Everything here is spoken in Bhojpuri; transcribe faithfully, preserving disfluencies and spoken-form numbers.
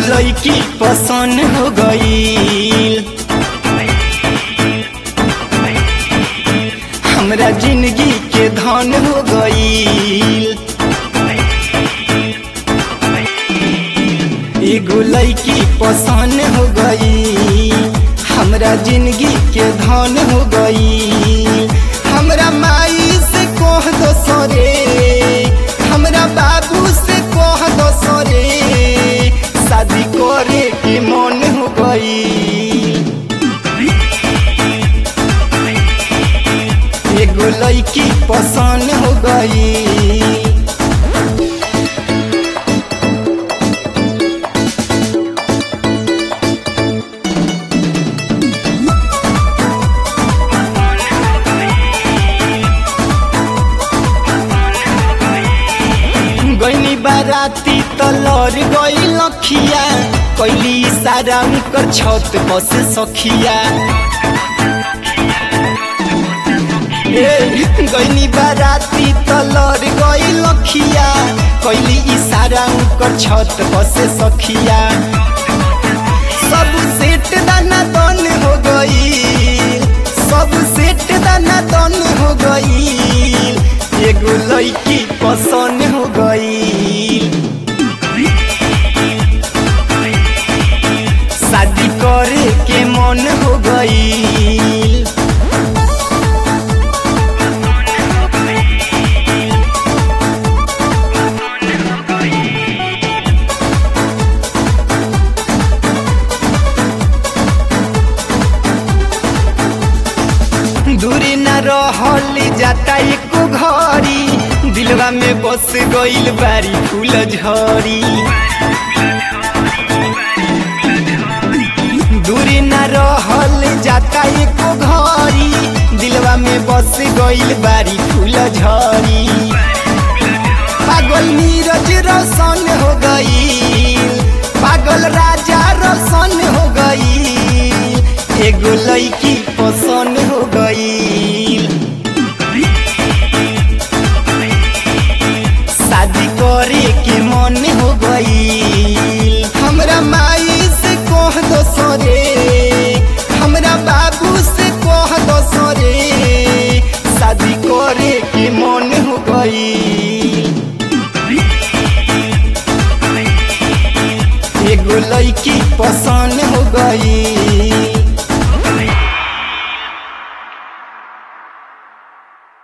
लड़की पसंद हो गई, हमरा जिंदगी के धन हो गई। एगो लड़की पसंद हो गई, हमरा जिंदगी के धन हो गई। हमरा माई से कह दो सरे, हमरा बाबू से कह दो सरे, शादी करे के मन हो गई। एगो लड़की पसंद हो गई। गईनी बाराती तलर गई लखिया, कैली इशारा उनकर छत बस सखिया। गईनी बाराती तलर गई लखिया, कैली इशारा उनकर छत बस सखिया। सब सेट दाना दन हो गई, सब सेट दाना दन हो गई। एगो लड़की पसंद हो गई, शादी करे के मन हो गई। दूरी न रहली जाता एको घड़ी, दिलवा में बस गइल बारी फूल झड़ी। दूरी न रहल जाता एको घड़ी, दिलवा में बस गइल बारी फूल झड़ी। पागल नीरज रोशन हो गई, पागल राजा रोशन हो गई। एगो लड़की पसंद हो गई, शादी करे के मन हो गई। हमरा माई से कह दो सरे, हमरा बाबू से कह दो सरे, शादी करे के मन हो गई। एगो लड़की पसंद हो गई।